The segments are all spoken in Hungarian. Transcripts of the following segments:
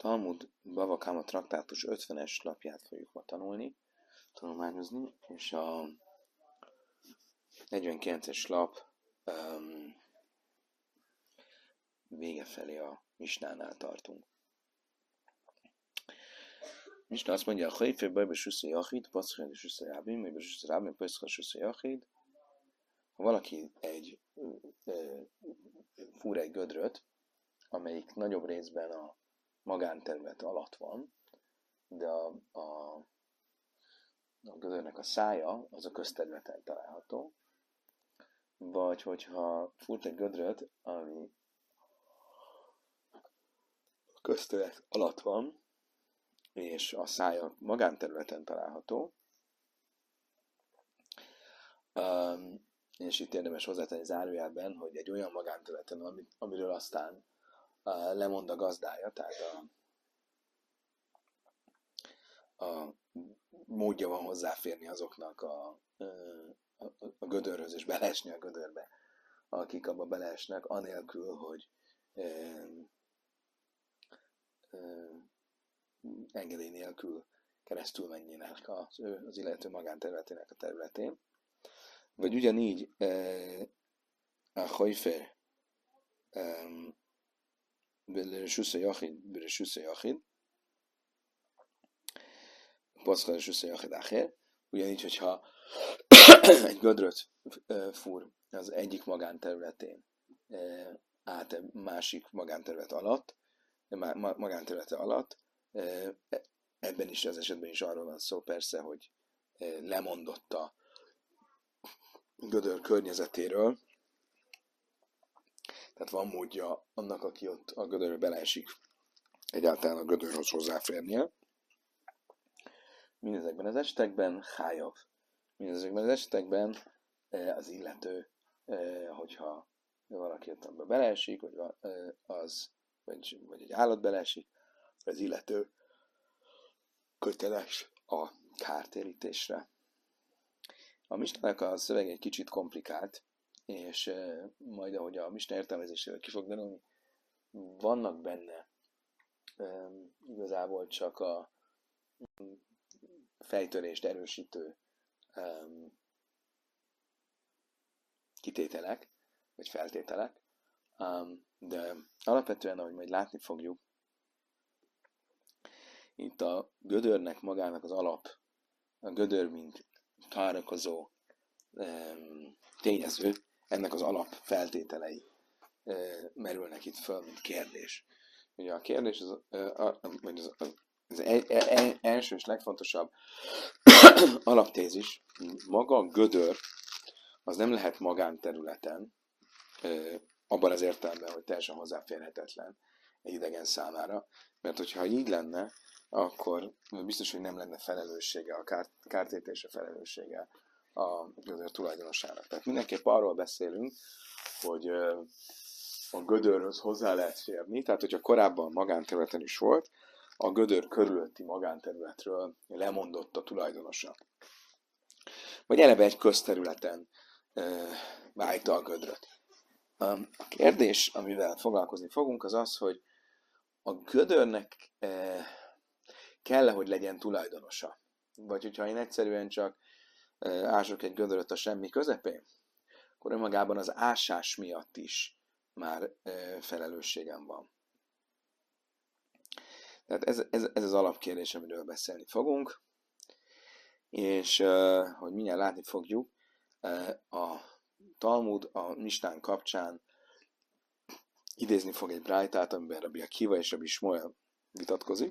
Talmud Bava Kama traktátus 50-es lapját fogjuk ma tanulmányozni, és a 49-es lap vége felé a misnánál tartunk. Misna azt mondja, a Hajfé Bajba Susza Jachid, Paszchel és Susza Rábim, Bajba Susza Rábim, Paszchel Susza Jachid. Ha valaki fúr egy gödröt, amelyik nagyobb részben a magánterület alatt van, de a gödörnek a szája az a közterületen található, vagy hogyha fúrt egy gödröt, ami a közterület alatt van, és a szája magánterületen található, és itt érdemes hozzátenni zárójelben, hogy egy olyan magánterületen, amiről aztán lemond a gazdája, tehát a módja van hozzáférni azoknak a gödörhöz, és beleesni a gödörbe, akik abba beleesnek, anélkül, hogy engedély nélkül keresztül menjenek az illető magánterületének a területén. Vagy ugyanígy a Hajfer Susza Jachid, Paszchel Susza Jachid Acher, ugyanígy, hogyha egy gödröt fúr az egyik magánterületén át egy másik magánterülete alatt, ebben is az esetben is arról van szó persze, hogy lemondott a gödör környezetéről, tehát van módja annak, aki ott a gödörbe beleesik, egyáltalán a gödörhöz hozzáférnie. Mindezekben az esetekben hájav. Mindezekben az esetekben az illető, hogyha valaki ott abba beleesik, vagy egy állat beleesik, az illető köteles a kártérítésre. A misnának a szöveg egy kicsit komplikált, és majd ahogy a misna értelmezésével ki fog derülni, vannak benne igazából csak a fejtörést erősítő kitételek, vagy feltételek, de alapvetően, ahogy majd látni fogjuk, itt a gödörnek magának az alap, a gödör mint károkozó tényező, ennek az alap feltételei merülnek itt föl, mint kérdés. Ugye a kérdés az első és legfontosabb alaptézis, maga a gödör az nem lehet magánterületen, abban az értelemben, hogy teljesen hozzáférhetetlen egy idegen számára, mert hogyha így lenne, akkor biztos, hogy nem lenne felelőssége, a kártérítése felelőssége a gödör tulajdonosának. Tehát mindenképp arról beszélünk, hogy a gödörhöz hozzá lehet férni, tehát hogyha korábban magánterületen is volt, a gödör körülötti magánterületről lemondott a tulajdonosa. Vagy eleve egy közterületen vájta a gödröt. A kérdés, amivel foglalkozni fogunk, az az, hogy a gödörnek kell-e, hogy legyen tulajdonosa? Vagy hogyha én egyszerűen csak ások egy gödröt a semmi közepén, akkor önmagában az ásás miatt is már felelősségem van. Tehát ez az alapkérdés, amiről beszélni fogunk, és hogy mindjárt látni fogjuk, a Talmud a misnán kapcsán idézni fog egy brájtát, amiben Rabbi Akiva és Rabbi Shmuel vitatkozik.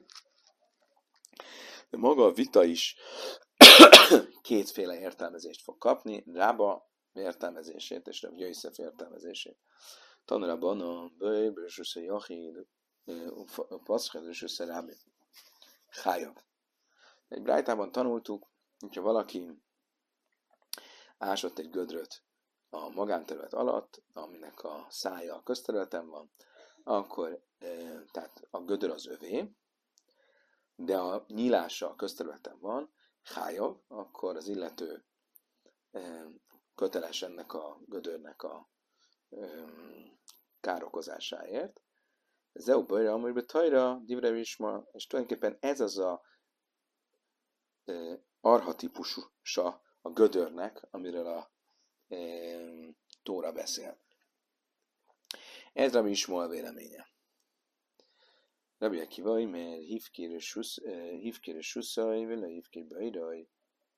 De maga a vita is kétféle értelmezést fog kapni, Rába értelmezését és Rabbi Yosef értelmezését. Tanulában a Bajba Susza Jachid, Paszchel és Susza Rábim. Hájav. Egy brájtában tanultuk, hogyha valaki ásott egy gödröt a magánterület alatt, aminek a szája a közterületen van, akkor tehát a gödör az övé, de a nyílása a közterületen van, hájav, akkor az illető köteles ennek a gödörnek a károkozásáért, Zeu bajra, amiben tajra, divre isma, és tulajdonképpen ez az a archatípusa a gödörnek, amiről a Tóra beszél. Ez Rabbi Ismael véleménye. Rabbi Akiva, mert hívkére suszai, vele hívkére bajraj.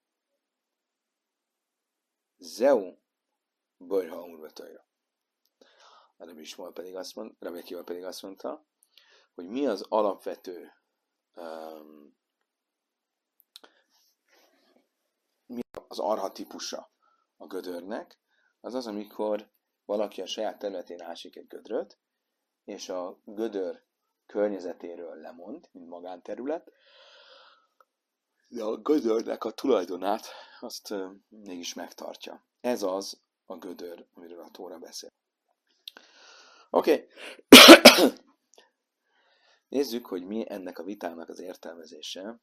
Zeu bajra, amiben tajra. Rabbi Ismael pedig Rabbi Akiva pedig azt mondta, hogy mi az alapvető mi az archatípusa a gödörnek, az az, amikor valaki a saját területén ásik egy gödröt, és a gödör környezetéről lemond, mint magánterület, de a gödörnek a tulajdonát azt mégis megtartja. Ez az a gödör, amiről a Tóra beszél. Oké. Nézzük, hogy mi ennek a vitának az értelmezése.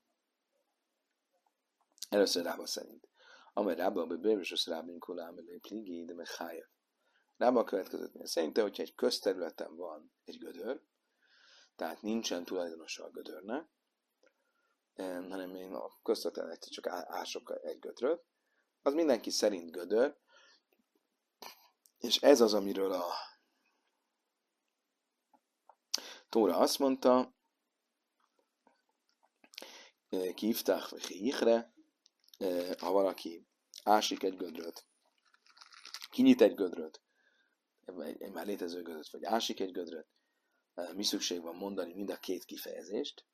Először Rába szerint. Amely Rába, a bővös Rábin kulám, elő pligi, de meg hájev. Rába a következőt. Szerintem, hogyha egy közterületen van egy gödör, tehát nincsen tulajdonosa a gödörnek, hanem én a közterületen csak ások egy gödröt, az mindenki szerint gödör, és ez az, amiről a Tóra azt mondta, kiiftach vagy kiichre, ha valaki ásik egy gödröt, kinyit egy gödröt, egy már létező gödröt, vagy ásik egy gödröt, mi szükség van mondani mind a két kifejezést.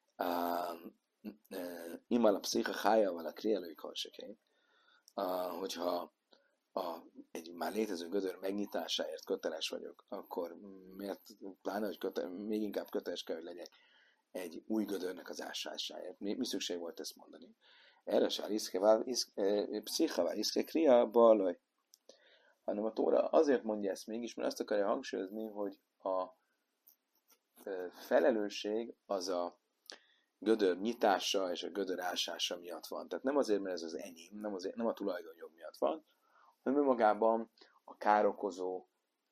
Imal a pszicha hájával a krielői kalsekény, hogyha egy már létező gödör megnyitásáért köteles vagyok, akkor miért, pláne, hogy még inkább köteles kell, hogy legyek egy új gödörnek az ásásáért. Mi szükség volt ezt mondani? Erre sár pszichával iszke kria balaj. Hanem a Tóra azért mondja ezt mégis, mert azt akarja hangsúlyozni, hogy a felelősség az a gödör nyitása és a gödör ásása miatt van. Tehát nem azért, mert ez az enyém, nem a tulajdonjog miatt van, hanem önmagában a károkozó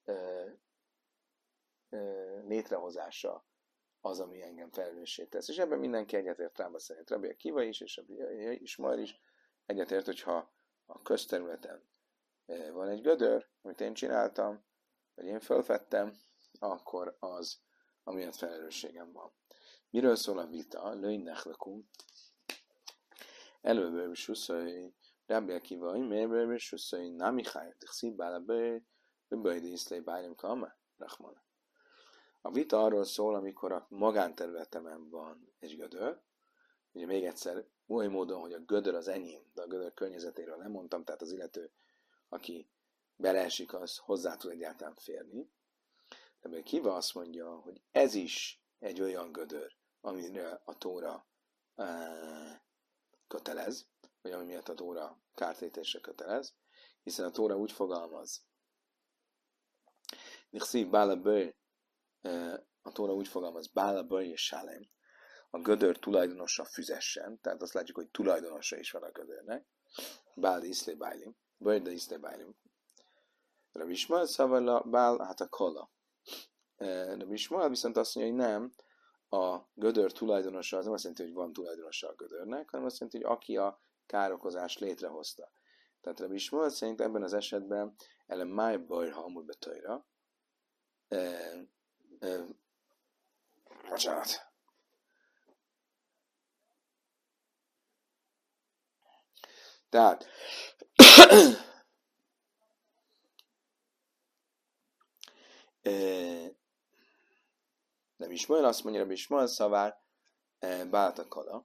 létrehozása az, ami engem felelőssé tesz. És ebben mindenki egyetért Rába szerint. Rabbi Akiva is, és Rabbi Ismael is egyetért, hogyha a közterületen van egy gödör, amit én csináltam, vagy én felfedtem, akkor az, amiatt felelősségem van. Miről szól a vita? Lőjnek lakum. Előbb is huszai, Rabbi Akiva, miért is huszai, námi hájt, szíbbál a bőjdi iszlé bájnim kama, Rahman. A vita arról szól, amikor a magánterületemen van egy gödör, ugye még egyszer, oly módon, hogy a gödör az enyém, de a gödör környezetéről nem mondtam, tehát az illető, aki beleesik, az hozzá tud egyáltalán férni. De még Kiva azt mondja, hogy ez is egy olyan gödör, amire a Tóra kötelez, vagy ami miatt a Tóra kártérítésre kötelez, hiszen a Tóra úgy fogalmaz, a Tóra úgy fogalmaz, Bála Böj és Sálem, a gödör tulajdonosa füzessen, tehát azt látjuk, hogy tulajdonosa is van a gödörnek, Bála Iszlé Bájlim, Böj de Iszlé Bájlim. Rabbi Ismael szavala Bál, hát a kola. Rabbi Ismael viszont azt mondja, hogy nem, a gödör tulajdonosa az nem azt jelenti, hogy van tulajdonosa a gödörnek, hanem azt jelenti, hogy aki a károkozást létrehozta. Tehát Rabbi Ismael szerint ebben az esetben ele máj bajr hamul betajra. Bocsánat. Tehát Rabbi Ismael azt mondja, Rabbi Ismael szavár Báltakala.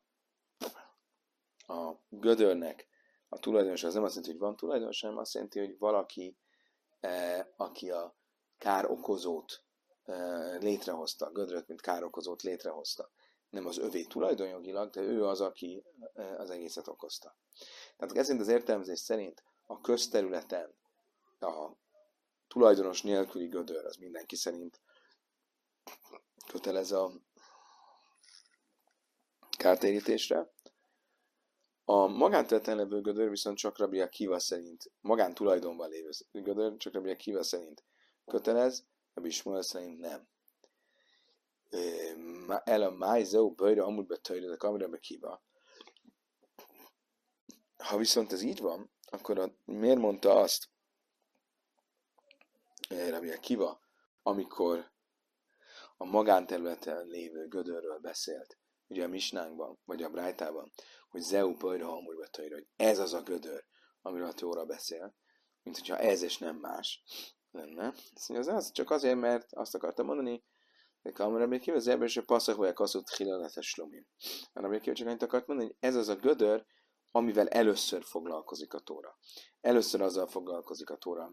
A gödörnek a tulajdonosa az nem azt jelenti, hogy van tulajdonos, hanem azt jelenti, hogy valaki, aki a károkozót létrehozta, a gödröt, mint károkozót létrehozta. Nem az övé tulajdonjogilag, de ő az, aki az egészet okozta. Tehát ezért az értelmezés szerint a közterületen a tulajdonos nélküli gödör, az mindenki szerint kötelez a kártérítésre. A magánterületen levő gödör viszont csak Rabbi Akiva szerint, magántulajdonban lévő gödör csak Rabbi Akiva szerint kötelez, Rabbi Ismael szerint nem. el a májzó bőjre amúgy betörjön a kamerába kiva. Ha viszont ez így van, akkor miért mondta azt Rabbi Akiva, amikor a magánterületen lévő gödörről beszélt, ugye a Misnánkban, vagy a Brájtában, hogy Zeu bőjre amúgy betörjön, hogy ez az a gödör, amiről a Tóra beszél, mint hogyha ez és nem más lenne. Az csak azért, mert azt akartam mondani, Rabbi Akiva az ebben is a passzak vagy a kaszut hilaletes slomim. Rabbi Akiva csak annyit akart mondani, hogy ez az a gödör, amivel először foglalkozik a Tóra. Először azzal foglalkozik a Tóra,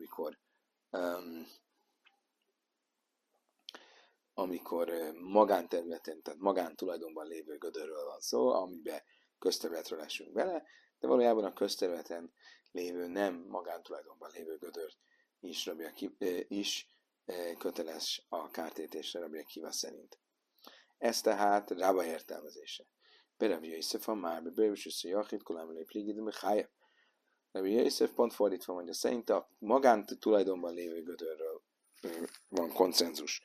amikor magánterületen, tehát magántulajdonban lévő gödörről van szó, amiben közterületről esünk bele, de valójában a közterületen lévő, nem magántulajdonban lévő gödör is köteles a kártérítésre Rabbi Akiva szerint. Ez tehát Rába értelmezése. Rabbi Yosef a már, bebővös összejachit, kolámolé pligidum, hája. Rabbi Yosef pont fordítva mondja, szerint a magántulajdonban lévő gödörről van konszenzus,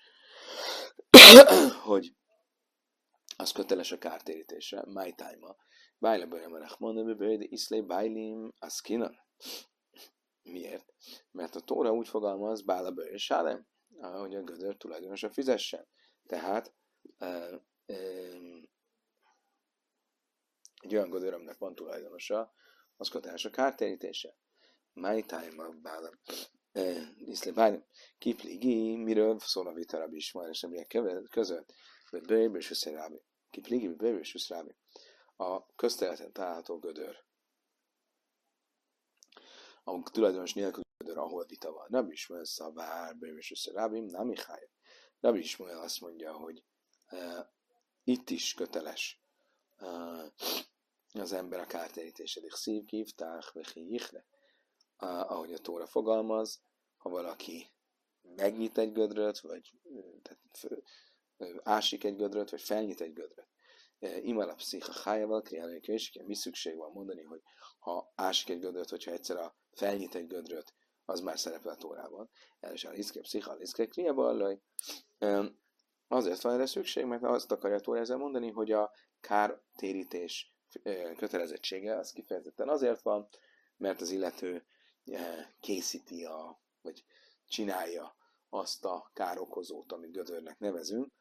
hogy az köteles a kártérítésre, my time-a. Bájla bőremelech mondani, bőjde iszlé bájlim aszkinan. Miért? Mert a Tóra úgy fogalmaz, bála bőjre sálem, hogy a gödör tulajdonosa fizessen. Tehát egy olyan gödör, aminek van tulajdonosa, az köteles a kártérítése. My time-a bála iszlé bájlim. Kipligi, miről szól a vita Rabbi Ismael és Rabbi között? Bőjbe és összerábi. Kipligi, bőjbe és összerábi. A közterületen található gödör. A tulajdonos nélkül gödör, ahol vita van. Rabbi Ismael szabár, bőjbe és összerábi, nem mihály. Rabbi Ismael azt mondja, hogy itt is köteles az ember a kártérítésedik szívkív, tách, vechi, ichre. Ahogy a Tóra fogalmaz, ha valaki megnyit egy gödröt, vagy ásik egy gödröt, vagy felnyit egy gödröt. Imal a pszicha hájával, kriálőkésik, mi szükség van mondani, hogy ha ásik egy gödröt, hogyha egyszer felnyit egy gödröt, az már szerepel a Tórában. El is a liszke pszicha, a liszke kriálőkésik. Azért van erre szükség, mert azt akarja a Tóra ezzel mondani, hogy a kártérítés kötelezettsége az kifejezetten azért van, mert az illető készíti vagy csinálja azt a károkozót, amit gödörnek nevezünk,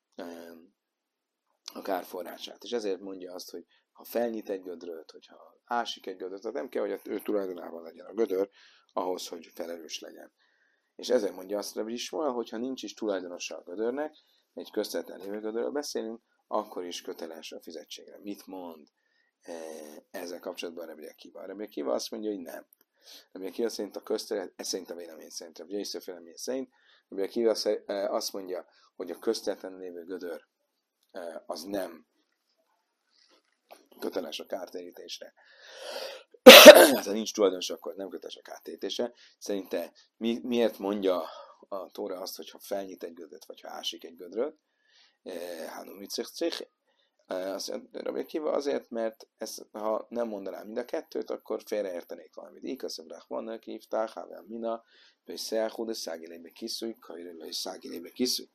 a kárforrását. És ezért mondja azt, hogy ha felnyit egy gödröt, hogyha ásik egy gödröt, tehát nem kell, hogy ő tulajdonában legyen a gödör, ahhoz, hogy felelős legyen. És ezért mondja azt Rabbi Ismael, hogyha nincs is tulajdonosa a gödörnek, egy közterületen lévő gödörről beszélünk, akkor is köteles a fizetségre. Mit mond ezzel kapcsolatban Rabbi Akiva? Rabbi Akiva azt mondja, hogy nem. Rabbi Akiva szerint a közterület, ez szerint a vélemény szerint, Rabbi Yosef vélemény szerint, Rabbi Akiva azt mondja, hogy a közterületen lévő gödör az nem köteles a kártérítésre. Hát, ha nincs tulajdonos, akkor nem köteles a kártérítésre. Szerinte miért mondja a Tóra azt, hogy ha felnyit egy gödröt, vagy ha ásik egy gödröt? Hánum vicich. Rabbi Akiva azért, mert ezt, ha nem mondanám mind a kettőt, akkor félreértenék valamit. Ikaszöbrach vannak, hívták, háván mina, vagy szerhú, de szágilébe kiszúj, kajrőle és szágilébe kiszúj.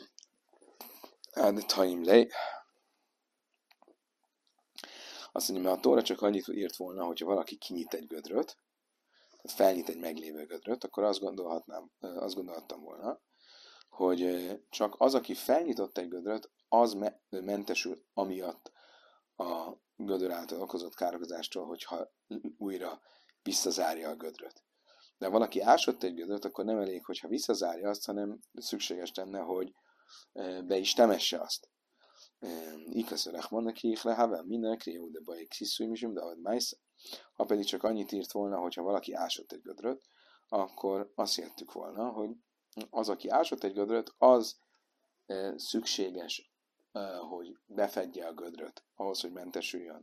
De taim le. Azt mondja, mert a Tóra csak annyit írt volna, hogyha valaki kinyit egy gödröt, tehát felnyit egy meglévő gödröt, akkor azt gondolhattam volna, hogy csak az, aki felnyitott egy gödröt, az mentesül amiatt a gödör által okozott károkozástól, hogyha újra visszazárja a gödröt. De ha valaki ásott egy gödröt, akkor nem elég, hogyha visszazárja azt, hanem szükséges lenne, hogy be is temesse azt. Ikaszörech vannak ihre, haven mindenki, jó, de bajik sziszújmisum, de ahogy májsz. Ha pedig csak annyit írt volna, hogyha valaki ásott egy gödröt, akkor azt értük volna, hogy az, aki ásott egy gödröt, az szükséges, hogy befedje a gödröt, ahhoz, hogy mentesüljön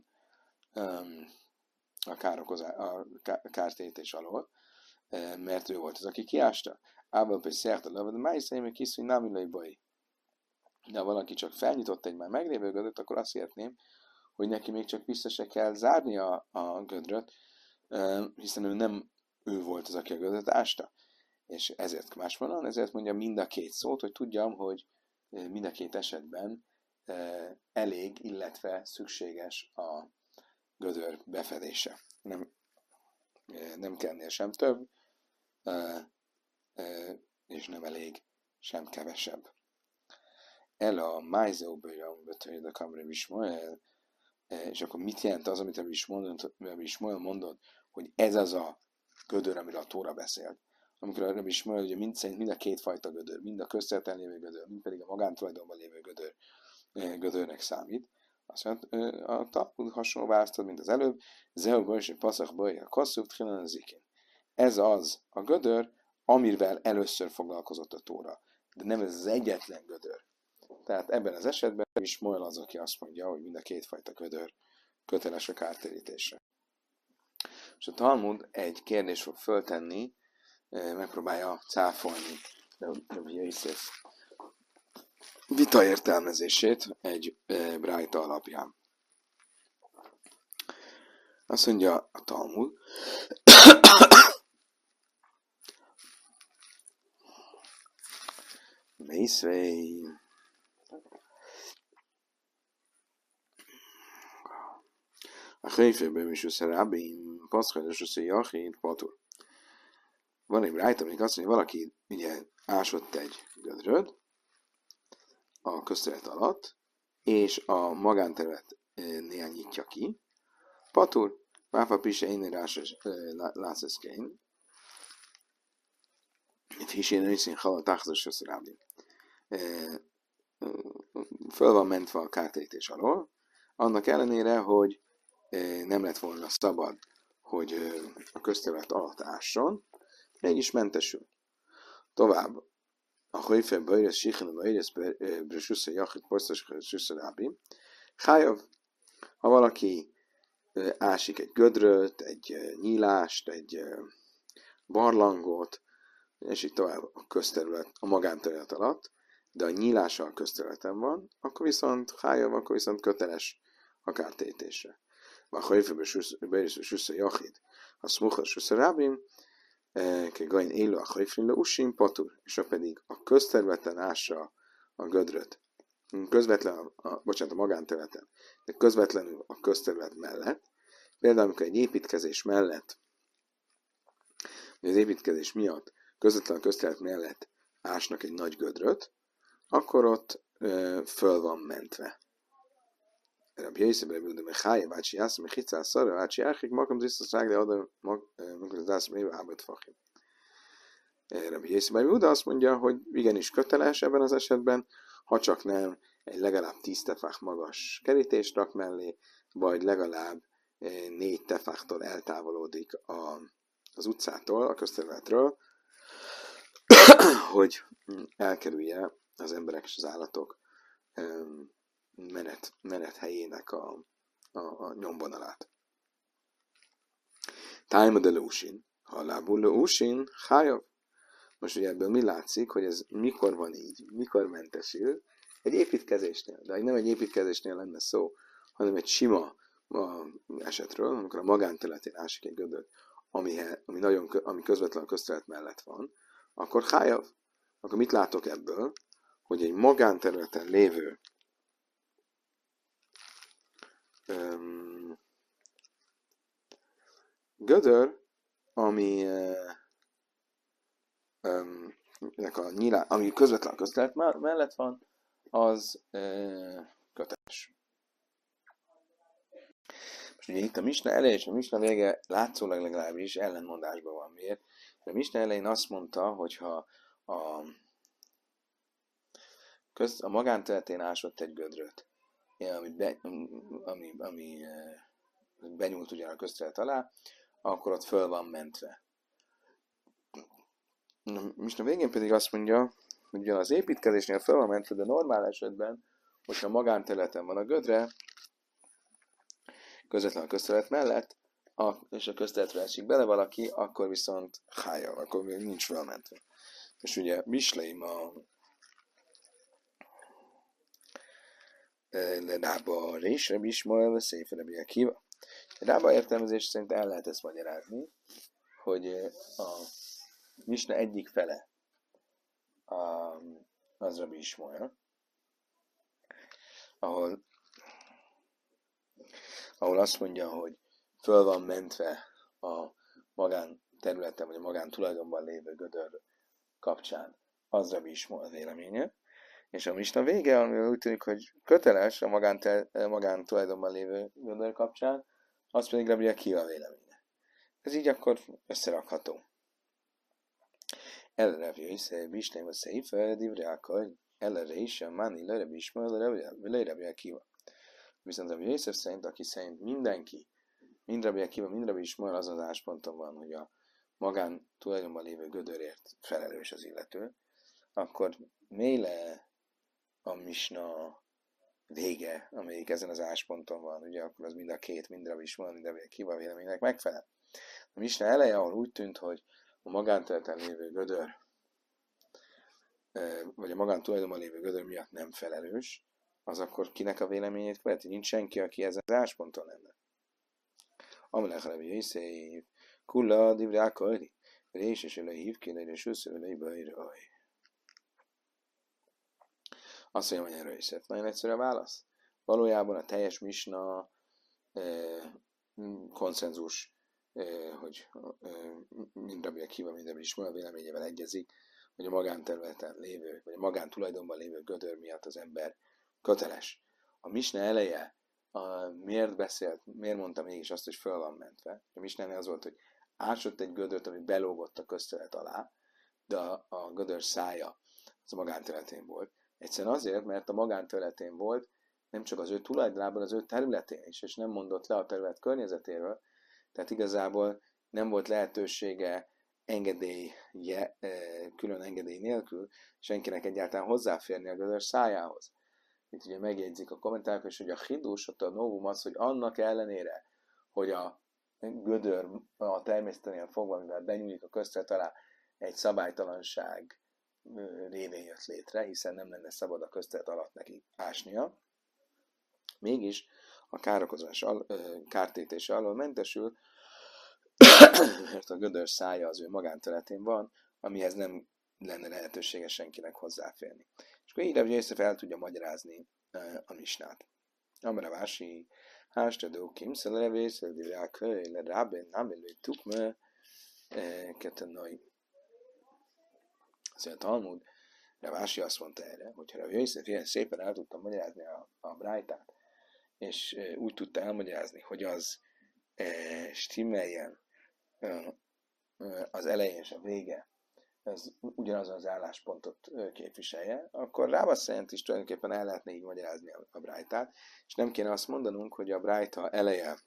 a kártérítés alól, mert ő volt az, aki kiásta. Ábel pedig szerte lövöd, de májszai meg kiszúj, nem illai baj. De ha valaki csak felnyitott egy már meglévő gödröt, akkor azt értném, hogy neki még csak vissza se kell zárni a gödröt, hiszen ő volt az, aki a gödröt ásta. És ezért ezért mondja mind a két szót, hogy tudjam, hogy mind a két esetben elég, illetve szükséges a gödör befedése. Nem kell ennél sem több, és nem elég sem kevesebb. El a májzóbőre, hogy a kamra Bismoel, és akkor mit jelent az, amit a Bismoel mondott, hogy ez az a gödör, amiről a Tóra beszélt. Amikor a Bismoel ugye mind a kétfajta gödör, mind a közterületen lévő gödör, mind pedig a magántulajdonban lévő gödörnek számít. Azt mondja, a Talmud hasonló választod, mint az előbb, Zeu és Paszach Baj, a Kasszuk Tchilan Zikin. Ez az a gödör, amivel először foglalkozott a Tóra. De nem ez az egyetlen gödör. Tehát ebben az esetben is Moel az, aki azt mondja, hogy mind a kétfajta gödör köteles a kártérítésre. És a Talmud egy kérdést fog föltenni, megpróbálja cáfolni Rabbi Yosef vita értelmezését egy brájta alapján. Azt mondja a Talmud, Mészvei a Héfében is összerábim, Paszkál és Jachid, Patur. Van egy brájta, amelyik azt mondja, valaki ugye ásott egy gödröt a közterület alatt, és a magánterületnél nyitja ki. Patur, Pápa Pise, én lászeszkein. Fisén őszín halad táxos összerábim. Föl van mentve a kártérítés alól, annak ellenére, hogy nem lett volna szabad, hogy a közterület alatt ásson, mégis mentesül. Tovább, a Hojfen Bajresz, Sichen Bajresz, Bressusze Jachid, Posztos Suszarábi, Hájav, ha valaki ásik egy gödröt, egy nyílást, egy barlangot, és így tovább a közterület, a magánterület alatt, de a nyílása a közterületen van, akkor viszont Hájav, akkor viszont köteles a kártérítésre. A Hojfen Bajresz, Jachid, a Smuchas Suszarábim, Gain élő a Hajfrinle Usim Patur, és ha pedig a közterületen ássa a gödröt, a magánterületen, de közvetlenül a közterület mellett, például amikor egy építkezés mellett, vagy az építkezés miatt közvetlenül a közterület mellett ásnak egy nagy gödröt, akkor ott föl van mentve. Rabbi Yosef Rabbi Uda Mechaia, Vácsi Jászom, Mechicá, Szara, Vácsi Áchik, Makam Zisztus Rágli, Adam, Makam Zisztus Rágli, Ábet Fachim. Rabbi Yosef Rabbi Uda azt mondja, hogy igenis köteles ebben az esetben, ha csak nem egy legalább 10 tefach magas kerítést rak mellé, vagy legalább 4 tefachtól eltávolodik az utcától, a közterületről, hogy elkerülje az emberek és az állatok menet helyének a nyomvonalát. Tájma de lósin. Hallából lósin, hájav. Most ugye ebből mi látszik, hogy ez mikor van így, mikor mentesül? Egy építkezésnél. De nem egy építkezésnél lenne szó, hanem egy sima esetről, amikor a magánterületén ásik egy gödör, ami közvetlen a közterület mellett van, akkor hájav. Akkor mit látok ebből? Hogy egy magánterületen lévő gödör, ami közvetlen a közterület mellett van, az köteles. Most ugye itt a misna eleje és a misna vége látszólag legalábbis ellenmondásban van. Miért? A misna elején azt mondta, hogyha a magánterületén ásott egy gödröt, ami benyúlt ugyan a közterület alá, akkor ott föl van mentve. Most a végén pedig azt mondja, hogy ugyan az építkezésnél föl van mentve, de normál esetben, hogyha magánterületen van a gödre, közvetlen a közterület mellett, és a közterületre esik bele valaki, akkor viszont hája, akkor még nincs fölmentve. És ugye Misleim a Rába résre Bismoel, Széfere Biakiva. Rába értelmezés szerint el lehet ezt magyarázni, hogy a misna egyik fele az Rabbi Ismoel, ahol azt mondja, hogy föl van mentve a magán területen, vagy a magán tulajdonban lévő gödör kapcsán, az Rabbi Ismael véleménye. És a misna vége, ami úgy tűnik, hogy köteles a magán tulajdonban lévő gödör kapcsán, az pedig Rabbi Akiva véleménye. Ez így akkor összerakható. El Rabbi Yosef, Bishlém a Szeife, Divreákaj, El Reisha, Mani, Le Rabbi Ismael, Le Rabbi Akiva. Viszont Rabbi Yosef szerint, aki szerint mindenki, mind Rabbi Akiva, mind Rabbi Ismael az az állásponton van, hogy a magán tulajdonban lévő gödörért felelős az illető, akkor méle a misna vége, amelyik ezen az állásponton van, ugye akkor az mind a két, mind Rabbi Ismael, mind Rabbi Akiva véleménynek megfelel. A misna eleje, ahol úgy tűnt, hogy a magánterületen lévő gödör, vagy a magántulajdonban lévő gödör miatt nem felelős, az akkor kinek a véleményét követi? Nincs senki, aki ezen az állásponton lenne. Amelech Rabbi Yosef, Kulla Divreákaj, Réses Elehív, Kéleire Susszor Elehíbajraj. Azt mondja, hogy erről is nagyon egyszerű a válasz. Valójában a teljes misna konszenzus, hogy mind Rabbi Akiva, mind Rabbi Ismael véleményével egyezik, hogy a magánterületen lévő, vagy a magántulajdonban lévő gödör miatt az ember köteles. A misna eleje miért mondta mégis azt, hogy föl van mentve? A misna az volt, hogy ásott egy gödört, ami belógott a közterület alá, de a gödör szája az a magánterületén volt. Egyszerűen azért, mert a magánterületén volt, nem csak az ő tulajdonában, az ő területén is, és nem mondott le a terület környezetéről, tehát igazából nem volt lehetősége külön engedély nélkül senkinek egyáltalán hozzáférni a gödör szájához. Itt ugye megjegyzik a kommentárok, és hogy a hidus, a novum az, hogy annak ellenére, hogy a gödör a természeténél fogva, mivel benyúlik a közterület alá, egy szabálytalanság révén jött létre, hiszen nem lenne szabad a közterület alatt neki ásnia. Mégis a károkozás, kártétése alól mentesül, mert a gödör szája az ő magánterületén van, amihez nem lenne lehetősége senkinek hozzáférni. És akkor így Rabbi Yosef el tudja magyarázni a misnát. Amara vási, hástadó kimszel levész, le rábén, námélő tukme, ketenai. Szóval a Talmud, Ravási azt mondta erre, hogyha Rabbi Yosef ilyen szépen el tudta magyarázni a brájtát, és úgy tudta elmagyarázni, hogy az stimmeljen az eleje és a vége, ez ugyanazon az álláspontot képviselje, akkor Rába szerint is tulajdonképpen el lehetne így magyarázni a brájtát, és nem kéne azt mondanunk, hogy a brájta eleje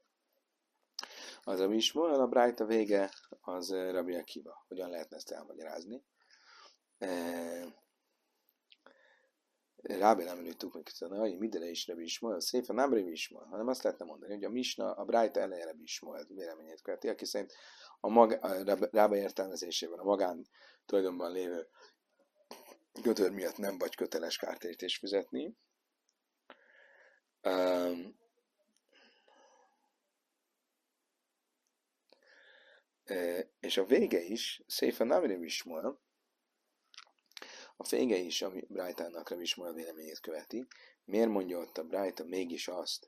az Rabbi Ismael, a brájta vége az Rabbi Akiva. Hogyan lehetne ezt elmagyarázni? Rábé nem előttük meg, hogy midere is Rabbi Ismael, szépen nem Rabbi Ismael, hanem azt lehetne mondani, hogy a misna, a brájta eleje Rabbi Ismael véleményét követi, aki szerint a Rábé értelmezésében a magán tulajdonban lévő gödör miatt nem vagy köteles kártérítést fizetni. És a vége is, szépen nem Rabbi Ismael, a vége is, ami Brájtának Rabbi Ismael véleményét követi. Miért mondja ott a Brájta mégis azt,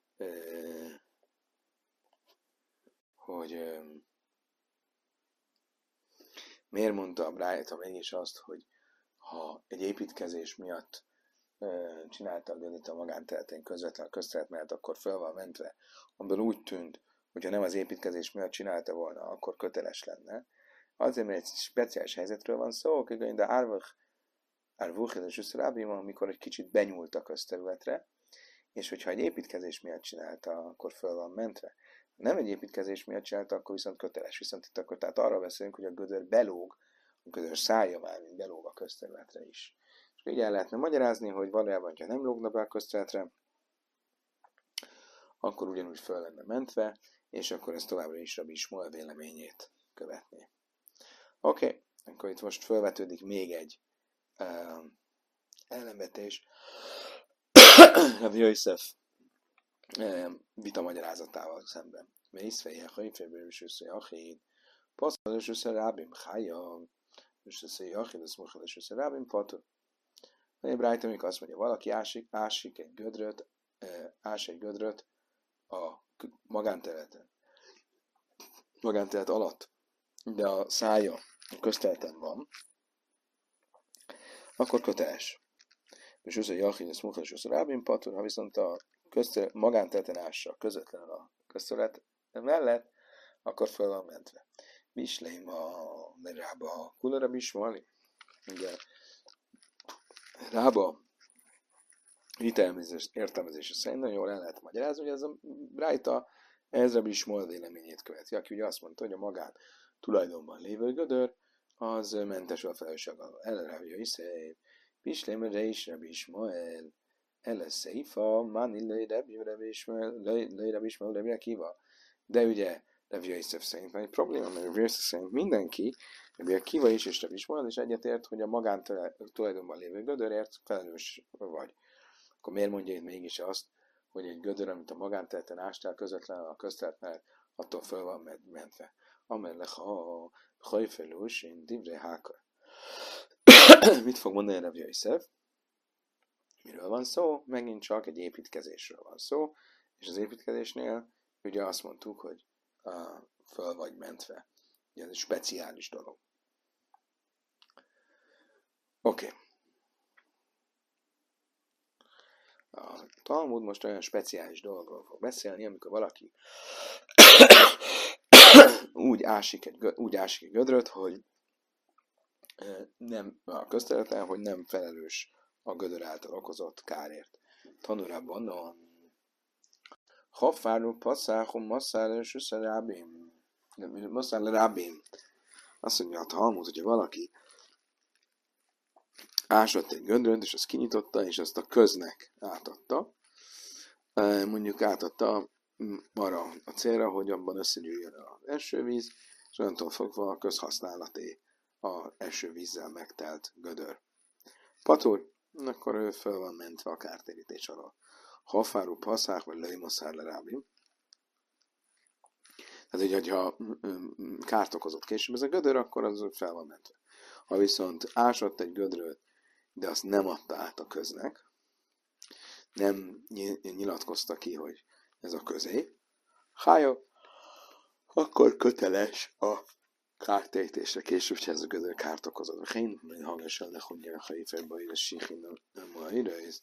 hogy miért mondta a Brájta mégis azt, hogy ha egy építkezés miatt csinálta a gödöt a magánterületén közvetlen a közterület mellett, akkor föl van mentve, amiből úgy tűnt, hogyha nem az építkezés miatt csinálta volna, akkor köteles lenne. Azért, mert egy speciális helyzetről van szó, de Árvuch és Uszrábim, amikor egy kicsit benyúlt a közterületre, és hogyha egy építkezés miatt csinálta, akkor föl van mentve. Ha nem egy építkezés miatt csinálta, akkor viszont köteles. Viszont itt akkor tehát arra beszélünk, hogy a gödör belóg, a gödör szája már, mint belóg a közterületre is. És így el lehetne magyarázni, hogy valójában, ha nem lógna be a közterületre, akkor ugyanúgy föl lenne mentve, és akkor ez továbbra is Rabbi Ismael véleményét követné. Oké, akkor itt most felvetődik még egy ellenvetés Rabbi Yosef vita magyarázatával szemben. Mészfejje, hajféből is összejachid, passzal és összerábim, hája, és összejachid, ez mochel és összerábim, patur. Egy Brájta, amikor azt mondja, valaki ásik egy gödröt a magánterület alatt, de a szája a közterületen van, akkor köteles. És az a Jachin, ez munkás, az a Rábin Patur, ha viszont a magánterületen ássa közvetlenül a közterület mellett, akkor fel van mentve. Misleim a Rába Kulara Bismali. Ugye Rába értelmezése szerint nagyon jól el lehet magyarázni, hogy ez a Brájta Ezra Bismol véleményét követi, aki ugye azt mondta, hogy a magán tulajdonban lévő gödör, az mentes a felelősség alól. Elrávja is szép. Pislémre is Rabbi Ismael. Ele széfa, Mani Rabbi Ismael, Akiva. De ugye Rabbi Yosef szerint van egy probléma, mert Rabbi Yosef szerint mindenki, Rabbi Akiva is és Rabbi Ismael is egyetért, hogy a magán tulajdonban lévő gödörért felelős vagy. Akkor miért mondja itt mégis azt, hogy egy gödör, amit a magánterületen ástál közvetlenül a közterület mellett, attól föl van mentve. Amellek ha hajfelős, én divre hákar. Mit fog mondani Rabbi Yosef? Miről van szó? Megint csak egy építkezésről van szó, és az építkezésnél ugye azt mondtuk, hogy föl vagy mentve. Ugye ez egy speciális dolog. Oké. A Talmud most olyan speciális dologról fog beszélni, amikor valaki úgy ásik egy gödröt, hogy nem a közterületen, hogy nem felelős a gödör által okozott kárért. Tanulában a Hafáru passzáhom masszál rábém. Azt mondja a Talmud, hogyha valaki ásott egy gödröt, és azt kinyitotta, és azt a köznek átadta. Mondjuk átadta arra a célra, hogy abban összegyűjjön az esővíz, és onnantól fogva a közhasználaté az esővízzel megtelt gödör. Patur, akkor ő föl van mentve a kártérítés alól. Hafáru passzák, vagy leimoszár lerábim. Tehát, hogyha kárt okozott később ez a gödör, akkor az fel van mentve. Ha viszont ásott egy gödröt, de azt nem adta át a köznek, nem nyilatkozta ki, hogy ez a közé, akkor köteles a kártérítésre később, ha ez a gödör kárt okozott. Én hallgassal le, hogy a hajfejbe ide síkén a idejét.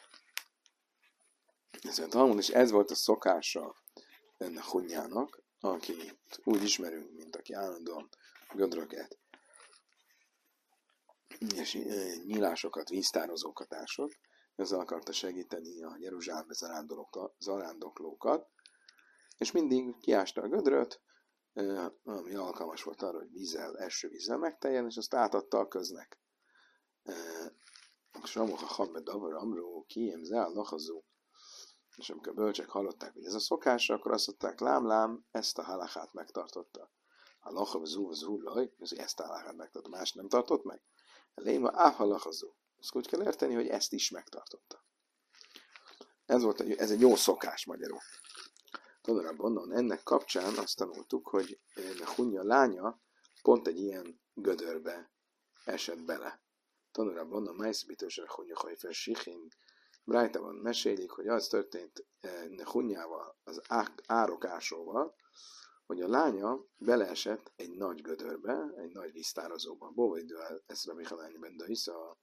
És ez volt a szokása ennek Hunyának, akit úgy ismerünk, mint aki állandóan gödröket és nyílásokat, víztározókat ásott. Ezzel akarta segíteni a Jeruzsálembe zarándoklókat, és mindig kiásta a gödröt, ami alkalmas volt arra, hogy esővízzel megteljen, és azt átadta a köznek. Samoha Hamed Avar Amró, Kiem Zál Lachazó. És amikor a bölcsek hallották, hogy ez a szokása, akkor azt mondták, lám, ezt a halachát megtartotta. A lachazó az hullaj, ezt a halachát megtartotta, más nem tartott meg. Léma áhalachazó. Ezt úgy kell érteni, hogy ezt is megtartotta. Ez egy jó szokás magyarul. Tanulában ennek kapcsán azt tanultuk, hogy a Hunya lánya pont egy ilyen gödörbe esett bele. Tanulában a Májszbitősre Hunya Hajfer Sichin Brájtában mesélik, hogy az történt Hunyával, az árokásóval, hogy a lánya beleesett egy nagy gödörbe, egy nagy víztározóba. Bóvaidő ezt Rabbi Hanani ben Daisza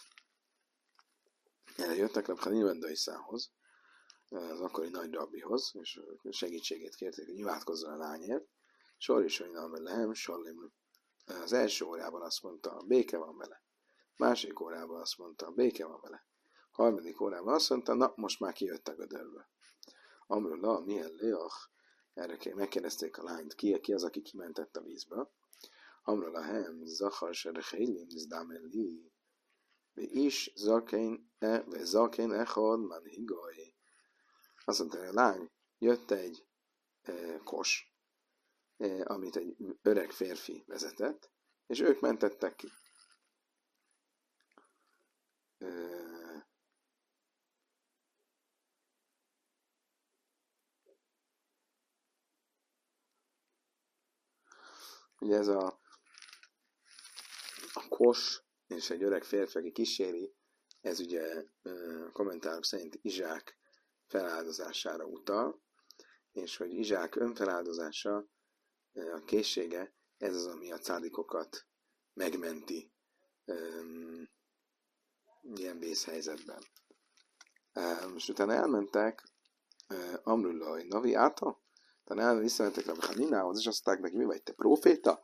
eljöttek Rabbi Hanani ben Daiszához, az akkori nagy rabbihoz, és segítségét kérték, hogy nyilatkozzon a lányért. Sor is olyan velem, Salim. Az első órában azt mondta, béke van vele. Másik órában azt mondta, béke van vele. Harmadik órában azt mondta, na, most már kijött a gödörből. Amrullah, milyen leach. Erre megkérdezték a lányt, ki az, aki kimentett a vízből. Amrulahem, Zachar Serecheilim, Zdamelli, is Zakén Echad, Manhigoi. Azt mondta, hogy a lány, jött egy kos, amit egy öreg férfi vezetett, és ők mentettek ki. Ugye ez a kos és egy öreg férfi, aki kíséri Ez ugye kommentárok szerint Izsák feláldozására utal, és hogy Izsák önfeláldozása, a készsége, ez az, ami a cádikokat megmenti ilyen vészhelyzetben. Most utána elmentek Amrullai Navi által, utána visszamentek Rabbi Haninához, és azt mondták neki, mi vagy, te próféta?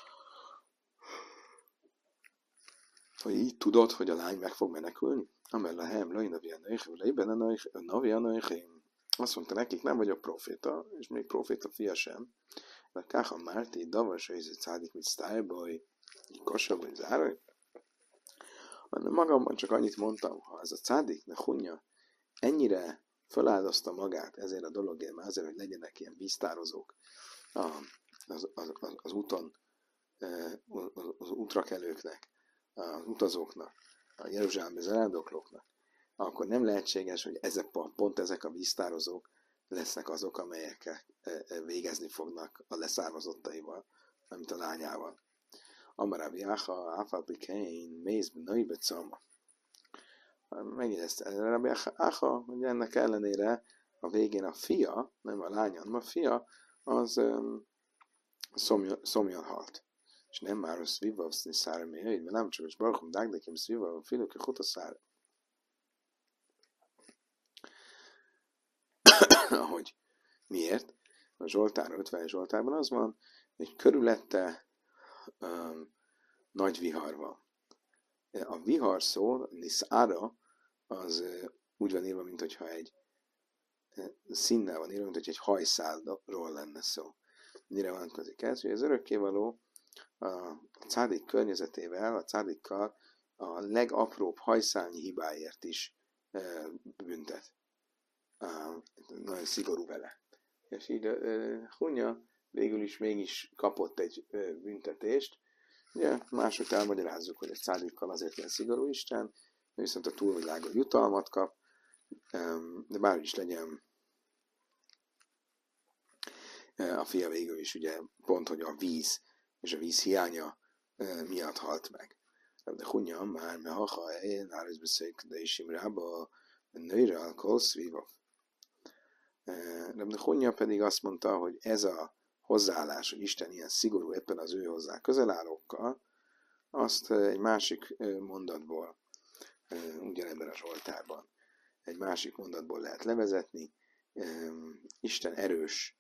Hogy így tudod, hogy a lány meg fog menekülni? Amellahem, Lai Navi Anoichem, Leiben Navi Anoichem. Azt mondta nekik, nem vagyok proféta, és még proféta fia sem. De Káha Márti, Davas, hogy ez egy cádik, mint Styleboy, Kosa, vagy Zárai. Magamban csak annyit mondtam, ha ez a cádik, ne hunja, ennyire feláldozta magát ezért a dologért, már azért, hogy legyenek ilyen víztározók az úton, az útrakelőknek, az utazóknak, a Jeruzsálembe zarándoklóknak, akkor nem lehetséges, hogy pont ezek a víztározók lesznek azok, amelyek végezni fognak a leszármazottaival, mint a lányával. Amarabi Áha, Áfalpikein, Mézbe, Naibecama. Megjegyezte Rabbi Áha, hogy ennek ellenére a végén a fia, nem a lánya, hanem a fia, az szomjon halt. És nem már a szvivavszni szára mi hőid, mert nem csak is barkom dágdekim szvivav, a filőke hutaszára. Ahogy miért? A Zsoltár 50 Zsoltárban az van, hogy körülette nagy vihar van. A vihar szó, niszára, az úgy van írva, mint hogyha egy színnel van írva, mint hogy egy hajszálról lenne szó. Mire vonatkozik ez? Hogy az örökkévaló a cádik környezetével, a cádikkal a legapróbb hajszálnyi hibáért is büntet. Nagyon szigorú vele. És így Hunya végül is mégis kapott egy büntetést. Ugye mások elmagyarázzuk, hogy egy cádikkal azért ilyen szigorú Isten, viszont a túlvilágon jutalmat kap, de bárhogy is legyen, a fia végül is ugye pont, hogy a víz és a víz hiánya miatt halt meg. De Hunya már mehaha náriz beszéljük, de is imrába nőre alkohol szvíva. De Hunya pedig azt mondta, hogy ez a hozzáállás, hogy Isten ilyen szigorú éppen az ő hozzá közelállókkal, azt egy másik mondatból, ugyanebben a Zsoltárban, egy másik mondatból lehet levezetni. Isten erős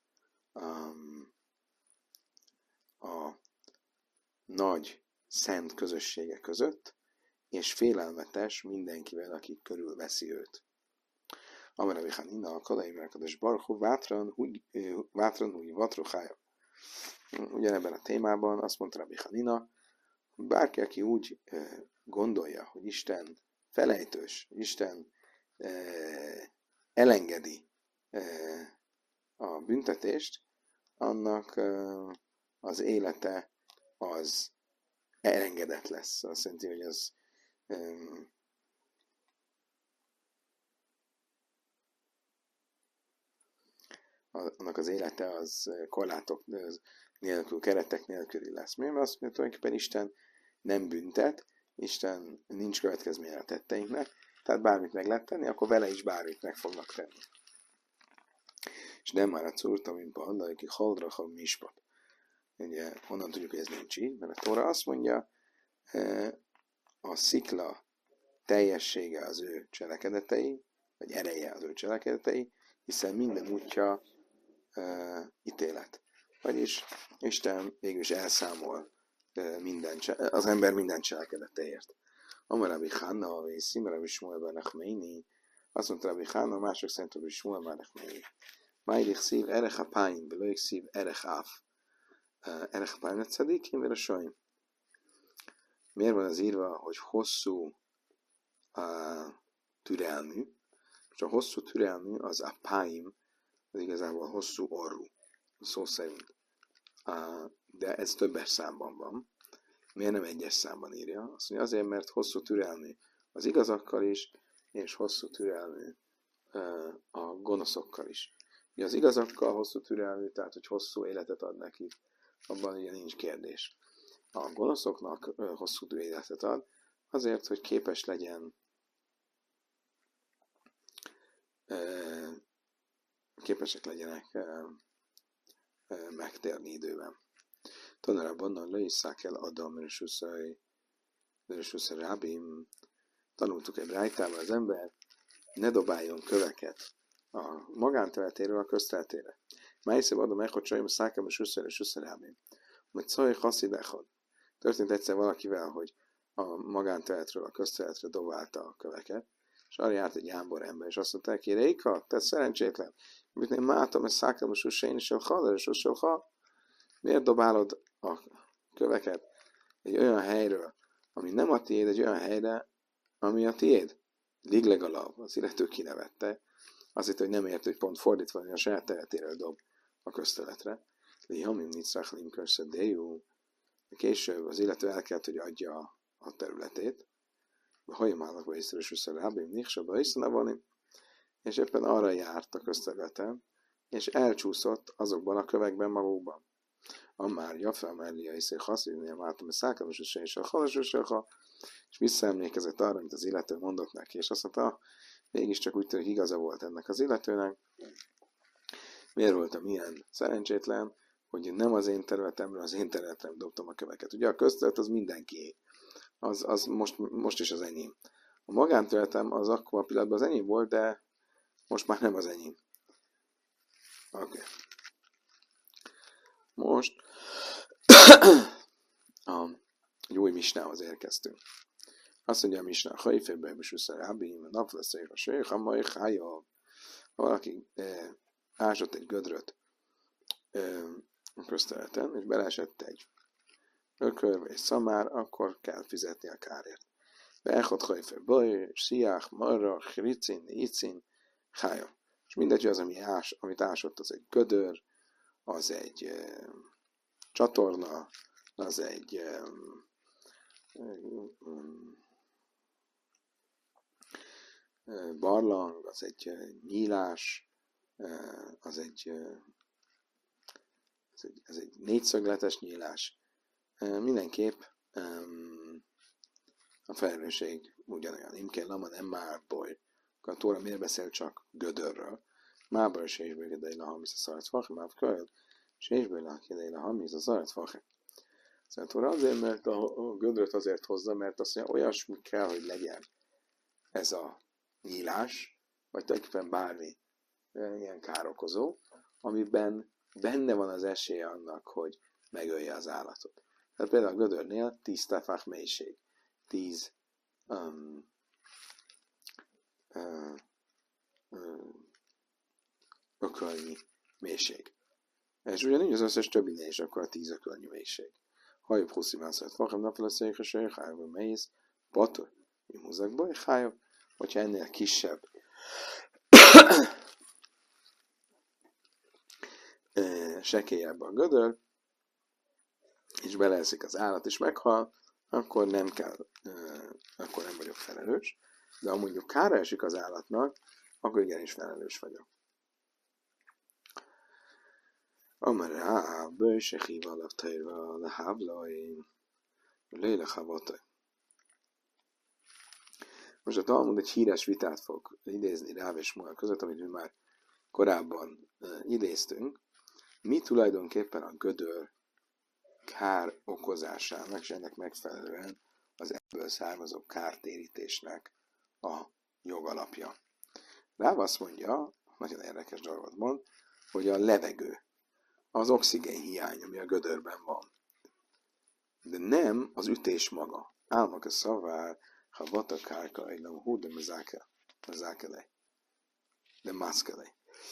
a nagy szent közössége között, és félelmetes mindenkivel, aki körülveszi őt. Amarabi Hanina, a Kadaimerkades Barhu, Vátran, úgy Vatrohája. Ugyanebben a témában azt mondta Rabbi Hanina, bárki, aki úgy gondolja, hogy Isten felejtős, Isten elengedi a büntetést, annak az élete az elengedett lesz. Azt jelenti, hogy az annak az élete az korlátok nélkül, keretek nélküli lesz. Miért? Azt mondja, tulajdonképpen Isten nem büntet, Isten nincs következménye a tetteinknek, tehát bármit meg lehet tenni, akkor vele is bármit meg fognak tenni. És nem már a curta, mint panda, aki haldraha mispat. Ugye, honnan tudjuk, hogy ez nincs így? Mert a Tóra azt mondja, a szikla teljessége az ő cselekedetei, vagy ereje az ő cselekedetei, hiszen minden útja ítélet. Vagyis Isten végül is elszámol az ember minden cselekedeteért. Amarabi Hanna, vagy Szimarabi Shmuel bar Nachmani, azt mondta Rabbi Hanna, mások szerint Rabbi Shmuel bar Nachmani. Májlik szív erech apáim, belőjük szív erech áv. Erech apáim a cadikim, vagy a soim. Miért van az írva, hogy hosszú türelmű? És a hosszú türelmű az apáim, az igazából hosszú orrú, szó szerint. De ez többes számban van. Miért nem egyes számban írja? Azt mondja, azért, mert hosszú türelmű az igazakkal is, és hosszú türelmű a gonoszokkal is. Ugye az igazakkal hosszú türelmű, tehát hogy hosszú életet ad nekik, abban ugye nincs kérdés. A gonoszoknak hosszú életet ad, azért, hogy képes legyen képesek legyenek megtérni időben. Tanulában le is el Adam és Uszai Rábim. Tanultuk egy rájtában, az ember ne dobáljon köveket a magánterületéről a közterületére. Májszébb Adam echot sajom szákem és Uszai Rábim. Majd szaj haszid echod. Történt egyszer valakivel, hogy a magánterületről a közterületre dobálta a köveket, és arra járt egy jámbor ember, és azt mondta neki, Réka, te szerencsétlen, amit én mátom, ez szákem és Uszai és miért dobálod a köveket egy olyan helyről, ami nem a tiéd, egy olyan helyre, ami a tiéd? Liglegalap, az illető kinevette. Azt hitt, hogy nem ért, hogy pont fordítva, hogy a saját területéről dob a közterületre. Lihamim nitzrachlim körszedéjú. Később az illető el kellett, hogy adja a területét. Hajamálnak vagy észre, és visszarábim, niksabba iszonavanim. És éppen arra járt a közterületen, és elcsúszott azokban a kövekben magukban. Amár Jafel Mária is haszínűen látom, hogy szákalos és a halasosaka, és visszaemlékezett arra, amit az illető mondott neki, és azt mondta, mégiscsak úgy tűnik igaza volt ennek az illetőnek. Miért voltam ilyen szerencsétlen, hogy nem az én területemről, az én területemre dobtam a köveket. Ugye a közterület az mindenkié. Az most is az enyém. A magánterületem az akkor a pillanatban az enyém volt, de most már nem az enyém. Oké. Most egy új misnához érkeztünk. Azt mondja a misná, hajfébbe is visszarábim, a nap lesz a sejh, ha majd hája. Ha valaki ásott egy gödröt a közterületen, és beleesett egy ökör vagy szamár, akkor kell fizetni a kárért. Beechot hajfébbe, siach, marra, hricin, icin, hája. És mindegy, az, amit ásott, az egy gödör, az egy csatorna, az egy barlang, az egy nyílás, ez egy négyszögletes nyílás. Mindenképp a felelősség ugyanolyan. Imkén lama nem márból. A Tóra miért beszél csak gödörről? Márból ésésből kedejle hamisz a szarat fache, már kölyöd, ésésből kedejle hamisz a szarat fache. Szóval Tóra azért, mert a gödröt azért hozza, mert azt mondja, olyasmi kell, hogy legyen ez a nyílás, vagy tulajdonképpen bármi ilyen károkozó, amiben benne van az esélye annak, hogy megölje az állatot. Tehát például a gödörnél 10 tefák mélység, 10 ökölnyi mélység. És ugyanígy az összes többinél is akkor a 10 ökölnyi mélység. Ha jobb 20 mászat fakam napfeleszélyek, és hájban mész, pator, imúzakba, és hájban, hogyha ennél kisebb sekélyebb a gödör, és beleeszik az állat, és meghal, akkor nem kell, akkor nem vagyok felelős. De ha mondjuk kára esik az állatnak, akkor igenis felelős vagyok. Amará, bőse hívalak tajra, leháblai, lélehávatai. Most a Talmud egy híres vitát fog idézni Ráv és Shmuel között, amit mi már korábban idéztünk. Mi tulajdonképpen a gödör kár okozásának, és ennek megfelelően az ebből származó kártérítésnek a jogalapja. Ráv azt mondja, nagyon érdekes dolgot mond, hogy a levegő, az oxigén hiány, ami a gödörben van. De nem az ütés maga. Álmak a szavár, ha vata kárka egy nem hú, de mezákelej. De mászkelej.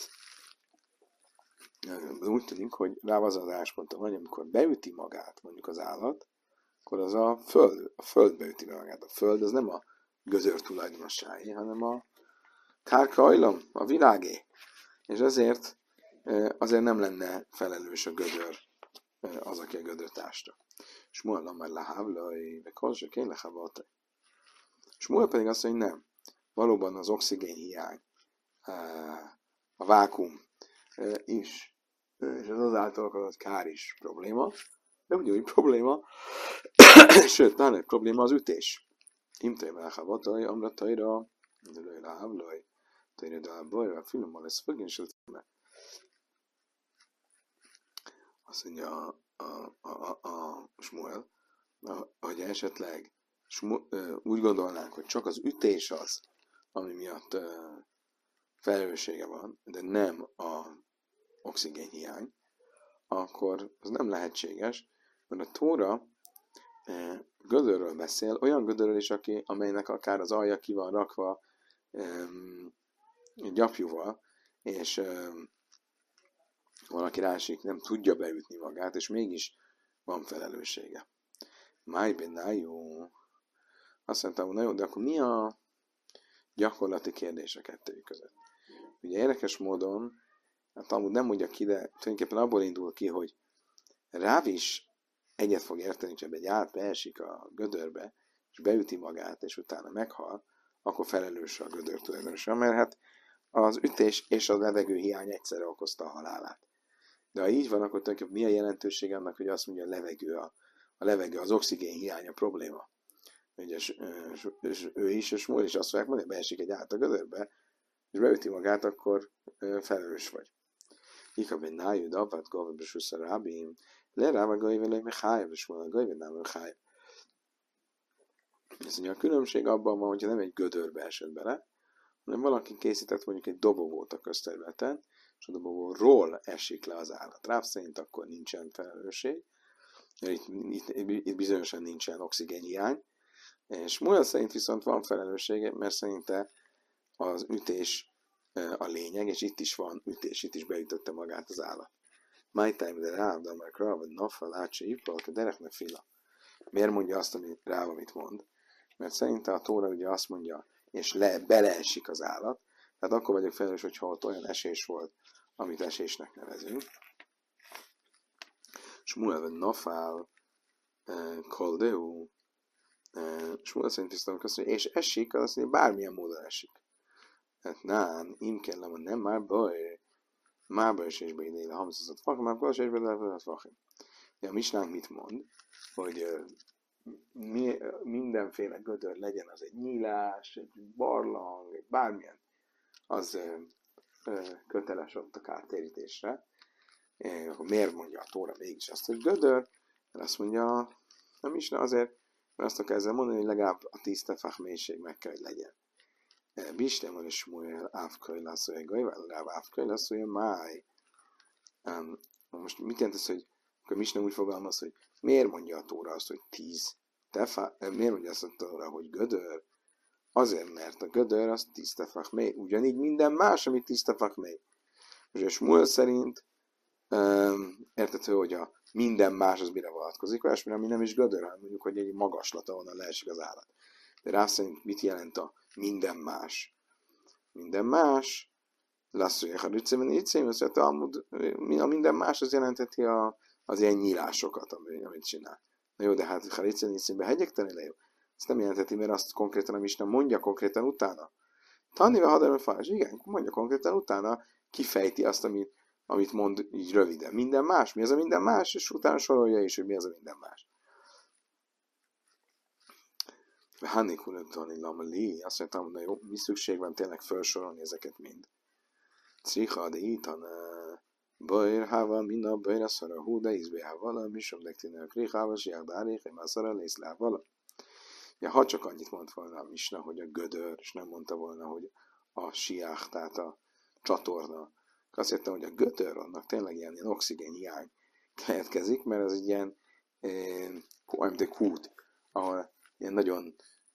Úgy tűnik, hogy rá az álláspontom, hogy amikor beüti magát mondjuk az állat, akkor az a föld beüti magát. A föld az nem a gödör tulajdonosságé, hanem a kárkajlam, a világé. És azért nem lenne felelős a gödör, az, aki a gödört ásta. Shmuel már leháblai, de kolse kény leháblai. Shmuel pedig azt mondja, hogy nem. Valóban az oxigén hiány, a vákum is, és az által okozott kár is probléma, de ugyanúgy probléma, sőt, talán probléma az ütés. Imtőjben leháblai, amrataira, de leháblai. Tényleg a bajra, a filmmal lesz fögénysült. Azt mondja a Smuel, hogy esetleg úgy gondolnánk, hogy csak az ütés az, ami miatt felelőssége van, de nem a oxigénhiány, akkor az nem lehetséges, mert a Tóra gödörről beszél, olyan gödörről is, amelynek akár az alja ki van rakva gyapjúval, és valaki rásik, nem tudja beütni magát, és mégis van felelőssége. Májben, jó. Azt mondtam, hogy na jó, de akkor mi a gyakorlati kérdés a kettőjük között? Ugye érdekes módon, hát amúgy nem mondja ki, de tulajdonképpen abból indul ki, hogy Ráv is egyet fog érteni, hogy egy át beesik a gödörbe, és beüti magát, és utána meghal, akkor felelős a gödör tulajdonosa, mert hát az ütés és a levegő hiány egyszerre okozta a halálát. De ha így van, akkor tulajdonképpen mi a jelentőség annak, hogy azt mondja, a levegő, az oxigén hiány a probléma. Ugye, és ő is, és Smúl is azt fogják mondani, beesik egy át a gödörbe, és beüti magát, akkor felelős vagy. Ikaben nájud, abbat, gavab, és usza rábim, leráva gajvelő, mehájv, és volna gajvelő, nem mehájv. Ez ugye a különbség abban van, hogyha nem egy gödörbe esett bele, hanem valaki készített mondjuk egy dobogót a közterületen, és a dobogóról esik le az állat. Ráv szerint akkor nincsen felelősség, itt bizonyosan nincsen oxigénhiány, és Muel szerint viszont van felelőssége, mert szerinte az ütés a lényeg, és itt is van ütés, itt is beütötte magát az állat. My time de Ráv, de meg Ráv, nafa, lácsa, ipalk, derekne fila. Miért mondja azt, Ráv, amit mond? Mert szerinte a Tóra ugye azt mondja, és beleesik az állat, tehát akkor vagyok felelős, hogyha ott olyan esés volt, amit esésnek nevezünk. Smuel nafál koldeu, Smuel szerint viszont azt mondja, és esik, az azt mondja, bármilyen módon esik. Hát nem, imkellem, nem már baj, már baj és beidél a hamszazat fachim, már baj és beidél a fachim. De a misnánk mit mond, hogy mindenféle gödör legyen, az egy nyílás, egy barlang, egy bármilyen, az köteles ott a kártérítésre. Akkor miért mondja a Tóra mégis azt, hogy gödör? Mert azt mondja a misna azért, mert azt akar ezzel mondani, hogy legalább a 10 tefach mélység meg kell, hogy legyen. Bistem van is Smuel ávkai lasszolja gajvál, ráv ávkai lasszolja máj. Most mit jelent ez, hogy akkor misna úgy fogalmaz, hogy miért mondja a Tóra azt, hogy 10 tefach, miért mondja azt a Tóra, hogy gödör? Azért, mert a gödör az 10 tefach mély. Ugyanígy minden más, ami 10 tefach mély. És a Smuel szerint értető, hogy a minden más az mire vonatkozik, olyasmire, ami nem is gödör, hanem mondjuk, hogy egy magaslat, ahonnan leesik az állat. De rá szerint mit jelent a minden más? Minden más, lasszolja, ha rüccében így a minden más az jelenteti az ilyen nyílásokat, amit csinál. Na jó, de hát ha rüccében így hegyekteni le jó. Ezt nem jelenteti, mert azt konkrétan nem is nem mondja konkrétan utána. Tannivel hadarban fájás, igen, mondja konkrétan utána, kifejti azt, amit mond így röviden. Minden más, mi az a minden más, és utána sorolja is, hogy mi az a minden más. Hannikulöntani lamali, azt mondtam, hogy jó, mi szükség van tényleg felsorolni ezeket mind. Cicha de itan bajr hával minna bajr aszara hú de izbe hávala, misom dektinel krihával, siágdárék, én mászara lész lávala. Ja, ha csak annyit mondta volna a misna, hogy a gödör, és nem mondta volna, hogy a siák, tehát a csatorna. Azt hittem, hogy a gödör, annak tényleg ilyen oxigénhiány keletkezik, mert ez egy ilyen kút, ahol ilyen nagyon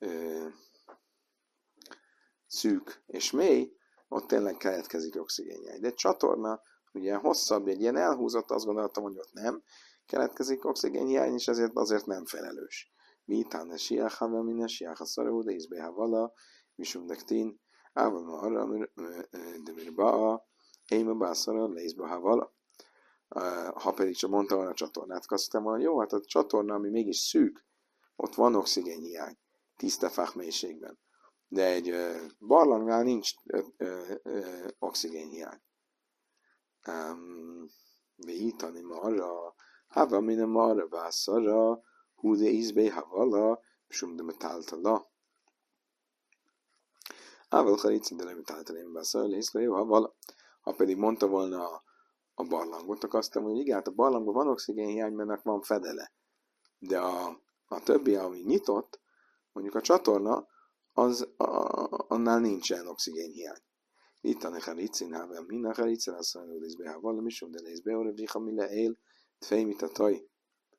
szűk és mély, ott tényleg keletkezik oxigénhiány. De egy csatorna, ugye hosszabb, egy ilyen elhúzott, azt gondoltam, hogy ott nem keletkezik oxigénhiány, és ezért azért nem felelős. Vitán a siák, ha minden siák a szaró, de izbe vala, misum dektin, ával ma arra, de mirba, én a bászara, leizbe vala. Ha pedig csak mondta volna a csatornát, azt hittem volna, jó, hát a csatorna, ami mégis szűk, ott van oxigénhiány, 10 tefach mélységben. De egy barlangnál nincs oxigénhiány. Vétani marra, hava minden marra bászara, hú de izbe havala, sum de metáltala. Ával haricin, de nem találtam beszélni, hisz jó, ha pedig mondta volna a barlangot, akkor azt mondom, hogy igen, hát a barlangban van oxigénhiány, mert van fedele. De a többi, ami nyitott, mondjuk a csatorna, annál nincsen oxigénhiány. Itt a necharicin, ha minden haricin, azt mondja, hogy ez ha valami sem, de ez beore, viha mille él, tfejmit a taj.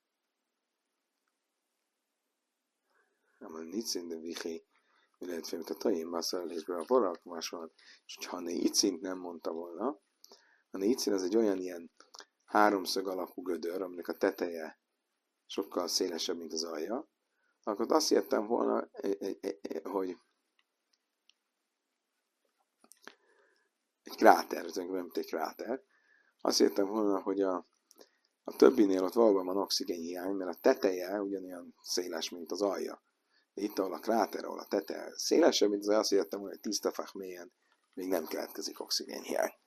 Nem, nicin, de vihi, mille tfejmit a taj, én már szerelésbe a borak, más van. És ha ne icint nem mondta volna, a négyszín az egy olyan ilyen háromszög alakú gödör, aminek a teteje sokkal szélesebb, mint az alja, akkor azt írtam volna, hogy egy kráter, mint egy kráter, azt írtam volna, hogy a többinél ott valóban van oxigénhiány, mert a teteje ugyanolyan széles, mint az alja. De itt, ahol a kráter, ahol a teteje szélesebb, mint az alja, azt írtam volna, hogy tiszta fák mélyen még nem keletkezik oxigénhiány.